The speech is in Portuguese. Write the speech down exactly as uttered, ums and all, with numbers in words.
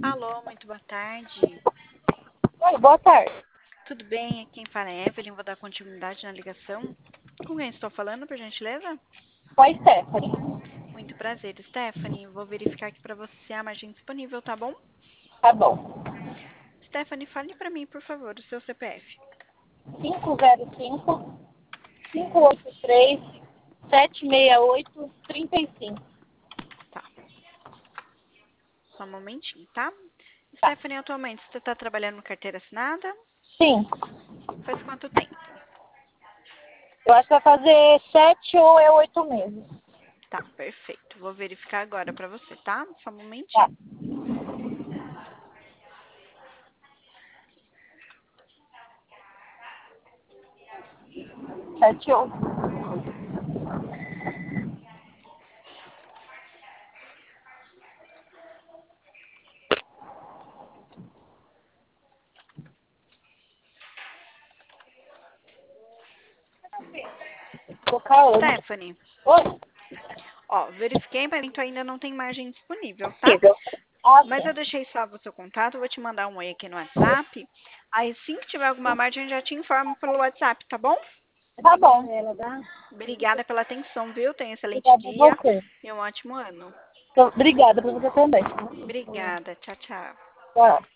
Alô, muito boa tarde. Oi, boa tarde. Tudo bem? Aqui quem fala é Evelyn. Vou dar continuidade na ligação. Com quem estou falando, por gentileza? Oi, Stephanie. Muito prazer, Stephanie. Vou verificar aqui para você a margem disponível, tá bom? Tá bom. Stephanie, fale para mim, por favor, o seu C P F. cinco zero cinco, cinco Sim, oito três, sete seis oito, três cinco. tá. Só um momentinho, tá? Tá. Stephanie, atualmente você está trabalhando com carteira assinada? Sim. Faz quanto tempo? Eu acho que vai fazer sete ou é oito meses. Tá, perfeito. Vou verificar agora para você, tá? Só um Tá. momentinho. Sete ou. Colocar ano. Stephanie, Oi. ó, verifiquei, mas ainda não tem margem disponível, tá? Possível. Ah, Mas sim. eu deixei salvo o seu contato, vou te mandar um oi aqui no WhatsApp. Aí, assim que tiver alguma margem, eu já te informo pelo WhatsApp, tá bom? Tá bom. Ela dá. Obrigada pela atenção, viu? Tenha um excelente Obrigada a dia você. e um ótimo ano. Obrigada pra você também. Obrigada. Tchau, tchau. Tchau.